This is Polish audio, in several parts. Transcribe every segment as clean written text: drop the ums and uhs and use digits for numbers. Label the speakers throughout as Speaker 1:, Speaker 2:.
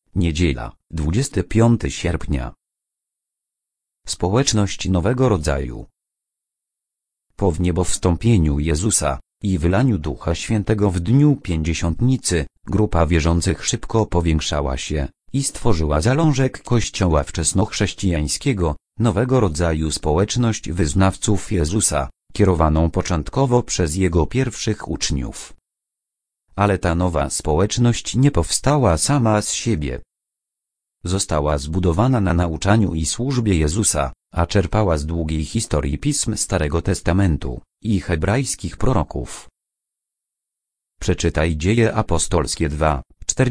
Speaker 1: Niedziela, 25 sierpnia. Społeczność nowego rodzaju. Po wniebowstąpieniu Jezusa i wylaniu Ducha Świętego w dniu Pięćdziesiątnicy, grupa wierzących szybko powiększała się i stworzyła zalążek Kościoła wczesnochrześcijańskiego, nowego rodzaju społeczność wyznawców Jezusa, kierowaną początkowo przez Jego pierwszych uczniów. Ale ta nowa społeczność nie powstała sama z siebie. Została zbudowana na nauczaniu i służbie Jezusa, a czerpała z długiej historii pism Starego Testamentu i hebrajskich proroków. Przeczytaj Dzieje Apostolskie 2,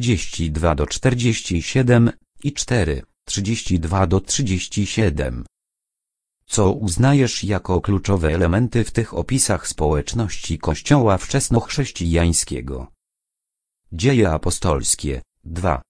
Speaker 1: 42-47 i 4, 32-37. Co uznajesz jako kluczowe elementy w tych opisach społeczności Kościoła wczesnochrześcijańskiego? Dzieje Apostolskie 2,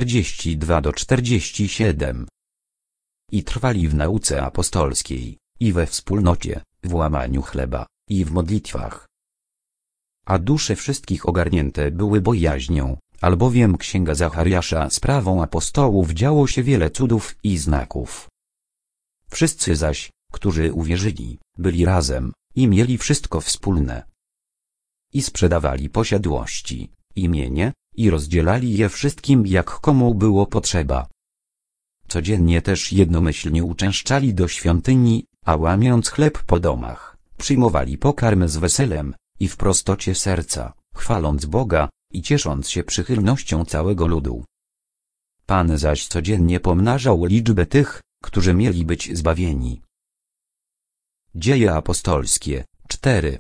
Speaker 1: 42-47. I trwali w nauce apostolskiej, i we wspólnocie, w łamaniu chleba, i w modlitwach. A dusze wszystkich ogarnięte były bojaźnią, albowiem księga Zachariasza sprawą apostołów działo się wiele cudów i znaków. Wszyscy zaś, którzy uwierzyli, byli razem, i mieli wszystko wspólne. I sprzedawali posiadłości, i mienie, i rozdzielali je wszystkim jak komu było potrzeba. Codziennie też jednomyślnie uczęszczali do świątyni, a łamiąc chleb po domach, przyjmowali pokarm z weselem i w prostocie serca, chwaląc Boga i ciesząc się przychylnością całego ludu. Pan zaś codziennie pomnażał liczbę tych, którzy mieli być zbawieni. Dzieje apostolskie 4,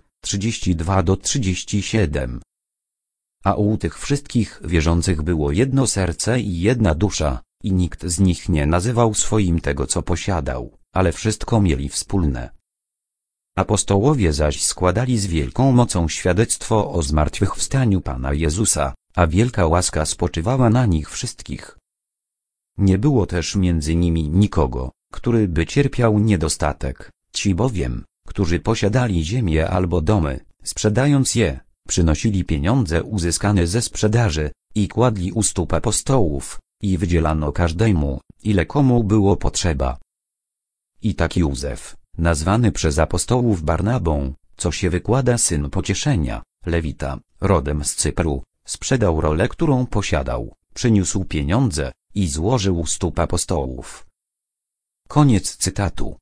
Speaker 1: 32-37. A u tych wszystkich wierzących było jedno serce i jedna dusza, i nikt z nich nie nazywał swoim tego, co posiadał, ale wszystko mieli wspólne. Apostołowie zaś składali z wielką mocą świadectwo o zmartwychwstaniu Pana Jezusa, a wielka łaska spoczywała na nich wszystkich. Nie było też między nimi nikogo, który by cierpiał niedostatek, ci bowiem, którzy posiadali ziemię albo domy, sprzedając je, przynosili pieniądze uzyskane ze sprzedaży i kładli u stóp apostołów, i wydzielano każdemu, ile komu było potrzeba. I tak Józef, nazwany przez apostołów Barnabą, co się wykłada syn pocieszenia, Lewita, rodem z Cypru, sprzedał rolę, którą posiadał, przyniósł pieniądze i złożył u stóp apostołów. Koniec cytatu.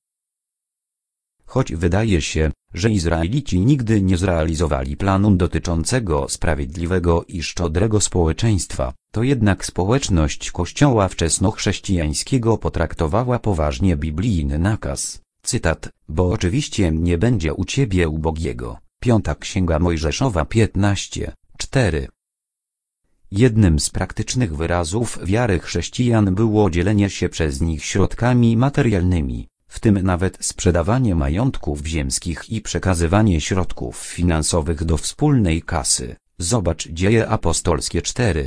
Speaker 1: Choć wydaje się, że Izraelici nigdy nie zrealizowali planu dotyczącego sprawiedliwego i szczodrego społeczeństwa, to jednak społeczność Kościoła wczesnochrześcijańskiego potraktowała poważnie biblijny nakaz. Cytat: bo oczywiście nie będzie u ciebie ubogiego. Piąta Księga Mojżeszowa 15, 4. Jednym z praktycznych wyrazów wiary chrześcijan było dzielenie się przez nich środkami materialnymi, w tym nawet sprzedawanie majątków ziemskich i przekazywanie środków finansowych do wspólnej kasy. Zobacz Dzieje Apostolskie 4,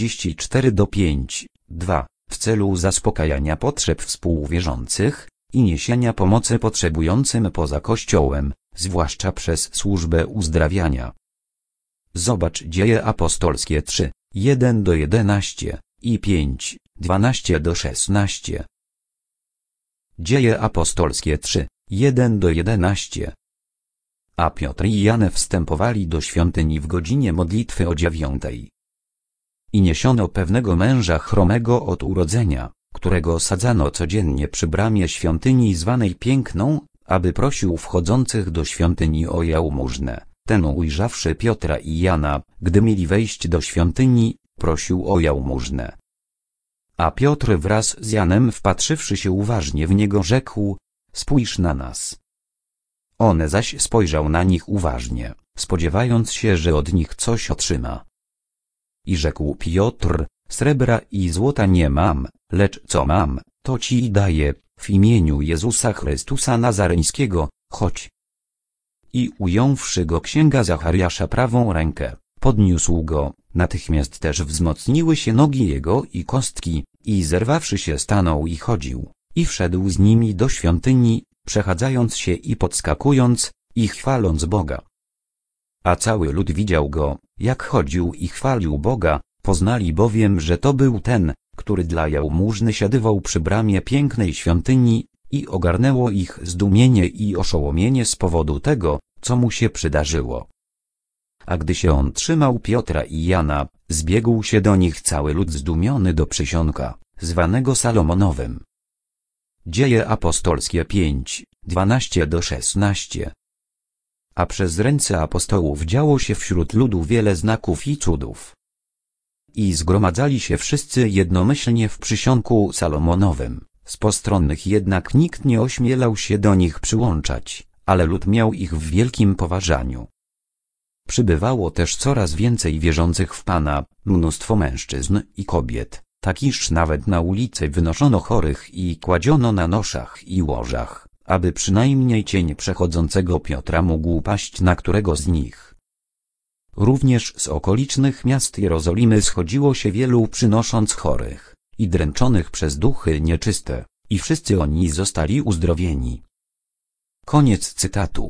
Speaker 1: 34-5, 2, w celu zaspokajania potrzeb współwierzących i niesienia pomocy potrzebującym poza Kościołem, zwłaszcza przez służbę uzdrawiania. Zobacz Dzieje Apostolskie 3, 1-11 i 5, 12-16. Dzieje Apostolskie 3, 1-11. A Piotr i Jan wstępowali do świątyni w godzinie modlitwy o 9. I niesiono pewnego męża chromego od urodzenia, którego sadzano codziennie przy bramie świątyni zwanej Piękną, aby prosił wchodzących do świątyni o jałmużnę. Ten ujrzawszy Piotra i Jana, gdy mieli wejść do świątyni, prosił o jałmużnę. A Piotr wraz z Janem, wpatrzywszy się uważnie w niego, rzekł: spójrz na nas. On zaś spojrzał na nich uważnie, spodziewając się, że od nich coś otrzyma. I rzekł Piotr: srebra i złota nie mam, lecz co mam, to ci daję, w imieniu Jezusa Chrystusa Nazareńskiego, chodź. I ująwszy go księga Zachariasza prawą rękę, podniósł go, natychmiast też wzmocniły się nogi jego i kostki, i zerwawszy się stanął i chodził, i wszedł z nimi do świątyni, przechadzając się i podskakując, i chwaląc Boga. A cały lud widział go, jak chodził i chwalił Boga, poznali bowiem, że to był ten, który dla jałmużny siadywał przy bramie pięknej świątyni, i ogarnęło ich zdumienie i oszołomienie z powodu tego, co mu się przydarzyło. A gdy się on trzymał Piotra i Jana, zbiegł się do nich cały lud zdumiony do przysionka, zwanego Salomonowym. Dzieje apostolskie 5, 12–16. A przez ręce apostołów działo się wśród ludu wiele znaków i cudów. I zgromadzali się wszyscy jednomyślnie w przysionku Salomonowym, z postronnych jednak nikt nie ośmielał się do nich przyłączać, ale lud miał ich w wielkim poważaniu. Przybywało też coraz więcej wierzących w Pana, mnóstwo mężczyzn i kobiet, tak iż nawet na ulicy wynoszono chorych i kładziono na noszach i łożach, aby przynajmniej cień przechodzącego Piotra mógł paść na którego z nich. Również z okolicznych miast Jerozolimy schodziło się wielu przynosząc chorych i dręczonych przez duchy nieczyste, i wszyscy oni zostali uzdrowieni. Koniec cytatu.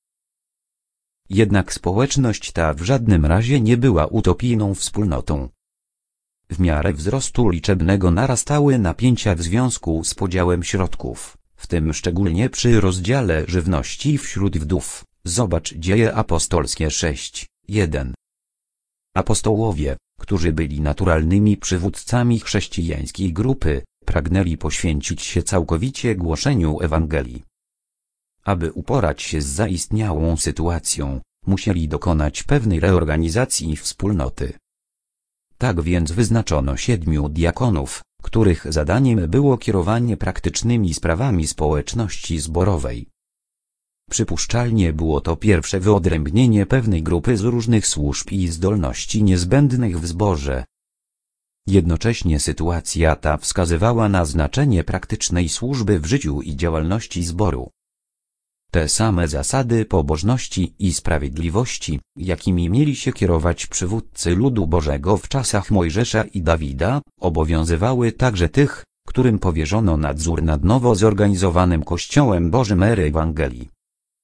Speaker 1: Jednak społeczność ta w żadnym razie nie była utopijną wspólnotą. W miarę wzrostu liczebnego narastały napięcia w związku z podziałem środków, w tym szczególnie przy rozdziale żywności wśród wdów. Zobacz Dzieje apostolskie 6, 1. Apostołowie, którzy byli naturalnymi przywódcami chrześcijańskiej grupy, pragnęli poświęcić się całkowicie głoszeniu Ewangelii. Aby uporać się z zaistniałą sytuacją, musieli dokonać pewnej reorganizacji wspólnoty. Tak więc wyznaczono 7 diakonów, których zadaniem było kierowanie praktycznymi sprawami społeczności zborowej. Przypuszczalnie było to pierwsze wyodrębnienie pewnej grupy z różnych służb i zdolności niezbędnych w zborze. Jednocześnie sytuacja ta wskazywała na znaczenie praktycznej służby w życiu i działalności zboru. Te same zasady pobożności i sprawiedliwości, jakimi mieli się kierować przywódcy ludu Bożego w czasach Mojżesza i Dawida, obowiązywały także tych, którym powierzono nadzór nad nowo zorganizowanym Kościołem Bożym ery Ewangelii.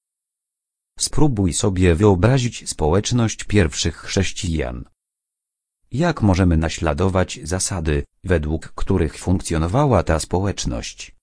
Speaker 1: Spróbuj sobie wyobrazić społeczność pierwszych chrześcijan. Jak możemy naśladować zasady, według których funkcjonowała ta społeczność?